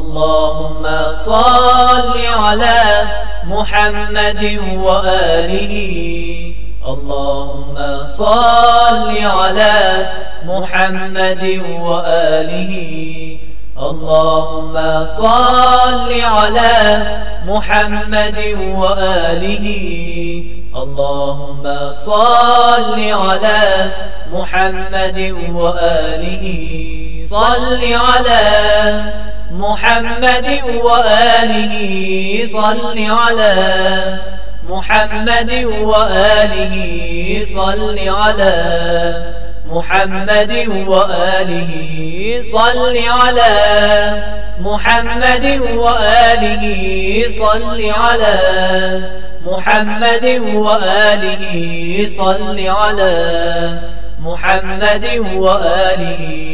اللهم صل على محمد وآله. اللهم صل على محمد وآله. اللهم صل على محمد وآله. اللهم صل على محمد وآله. صل على محمد وآله. صل على محمد وآله. صل على محمد وآله. صل على محمد وآله. صل على محمد وآله. صل على محمد وآله.